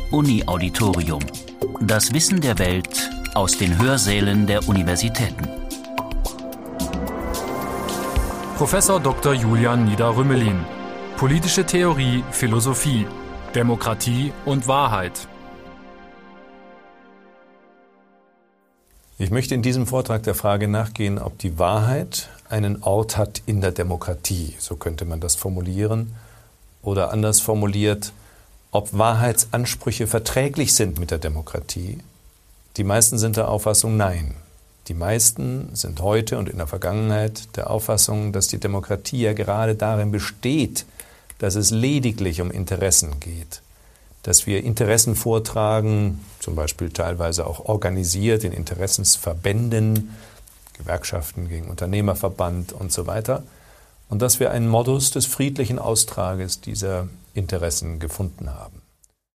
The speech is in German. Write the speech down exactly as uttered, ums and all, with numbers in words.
Uni-Auditorium. Das Wissen der Welt aus den Hörsälen der Universitäten. Professor Doktor Julian Nieder-Rümelin. Politische Theorie, Philosophie, Demokratie und Wahrheit. Ich möchte in diesem Vortrag der Frage nachgehen, ob die Wahrheit einen Ort hat in der Demokratie, so könnte man das formulieren, oder anders formuliert, ob Wahrheitsansprüche verträglich sind mit der Demokratie. Die meisten sind der Auffassung, nein. Die meisten sind heute und in der Vergangenheit der Auffassung, dass die Demokratie ja gerade darin besteht, dass es lediglich um Interessen geht. Dass wir Interessen vortragen, zum Beispiel teilweise auch organisiert in Interessensverbänden, Gewerkschaften gegen Unternehmerverband und so weiter. Und dass wir einen Modus des friedlichen Austrages dieser Interessen gefunden haben.